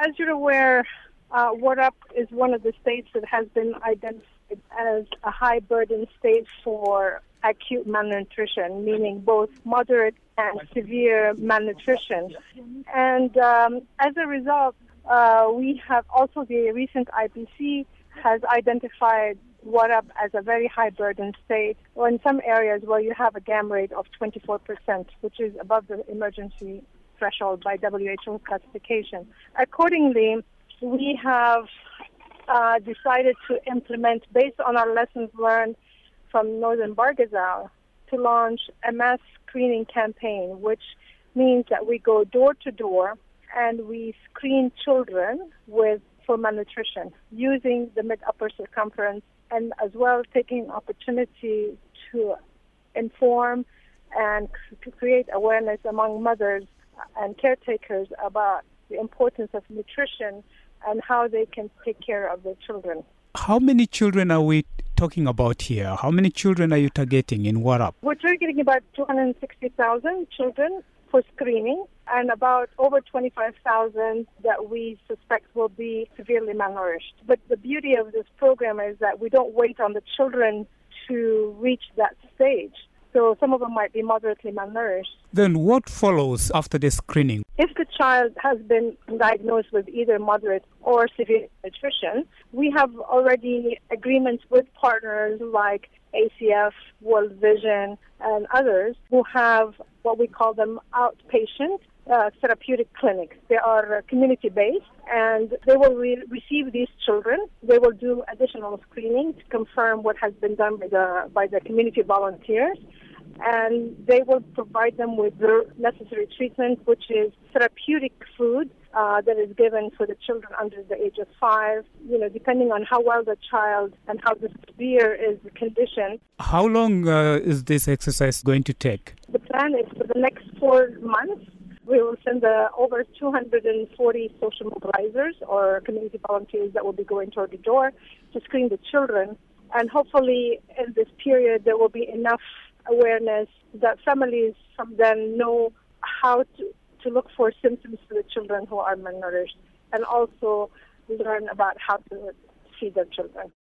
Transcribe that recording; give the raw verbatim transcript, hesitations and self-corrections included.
As you're aware, uh, Warrap is one of the states that has been identified as a high-burden state for acute malnutrition, meaning both moderate and severe malnutrition. And um, as a result, uh, we have also the recent I P C has identified Warrap as a very high-burden state, or in some areas where you have a G A M rate of twenty-four percent, which is above the emergency threshold by W H O classification. Accordingly, we have uh, decided to implement, based on our lessons learned from Northern Bargazal, to launch a mass screening campaign, which means that we go door to door and we screen children with for malnutrition using the mid-upper circumference, and as well taking opportunity to inform and to create awareness among mothers and caretakers about the importance of nutrition and how they can take care of their children. How many children are we talking about here? How many children are you targeting in Warrap? We're targeting about two hundred sixty thousand children for screening, and about over twenty-five thousand that we suspect will be severely malnourished. But the beauty of this program is that we don't wait on the children to reach that stage. So some of them might be moderately malnourished. Then what follows after the screening? If the child has been diagnosed with either moderate or severe nutrition, we have already agreements with partners like A C F, World Vision, and others who have what we call them outpatient uh, therapeutic clinics. They are uh, community-based, and they will re- receive these children. They will do additional screening to confirm what has been done by the by the community volunteers, and they will provide them with the necessary treatment, which is therapeutic food uh, that is given for the children under the age of five, you know, depending on how well the child and how severe is the condition. How long uh, is this exercise going to take? The plan is for the next four months. We will send uh, over two hundred forty social mobilizers or community volunteers that will be going door to door to screen the children. And hopefully in this period there will be enough awareness that families from then know how to, to look for symptoms for the children who are malnourished, and also learn about how to feed their children.